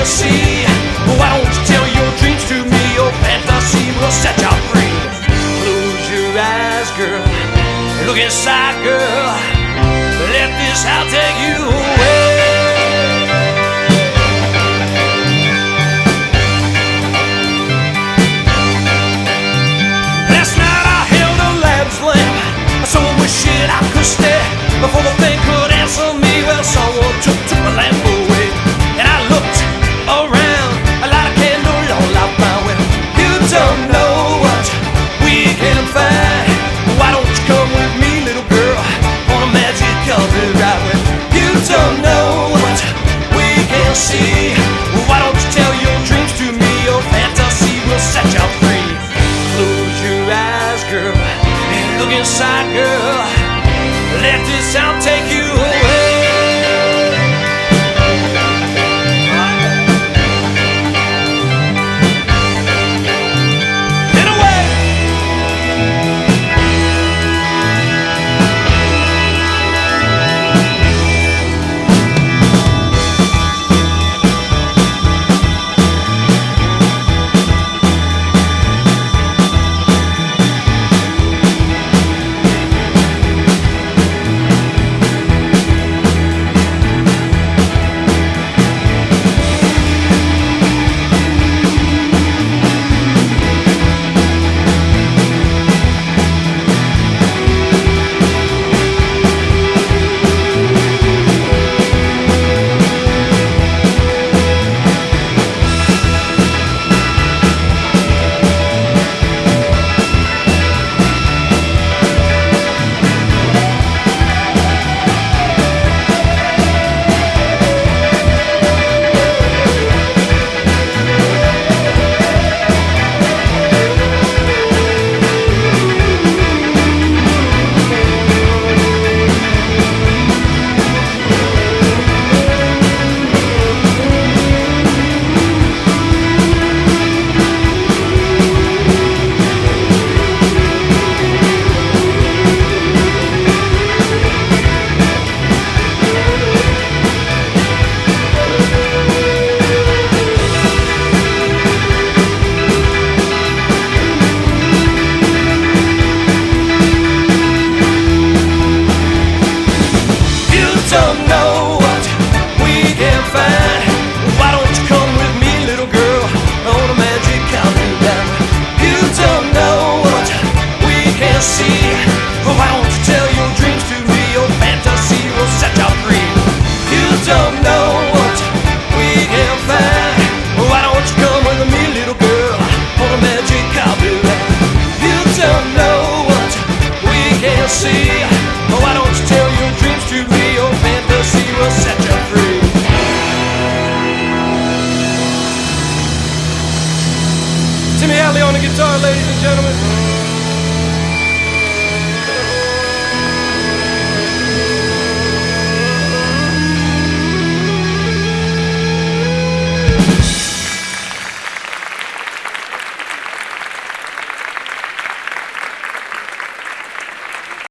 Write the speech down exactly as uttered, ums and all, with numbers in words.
see. Why don't you tell your dreams to me? Your fantasy will set you free. Close your eyes, girl. Look inside, girl. Let this house take you away. Last night I held a lad's lamp. So I wish it I could stay before the thing could answer me. Well, someone took, took my lamp away, and I looked around. A lot of candles all out my way. You don't know what we can find. Why don't you come with me, little girl, on a magic carpet ride with? You don't know what we can see. Why don't you tell your dreams to me? Your fantasy will set you free. Close your eyes, girl, and look inside, girl. Let this sound take you away. Timmy Hadley on the guitar, ladies and gentlemen.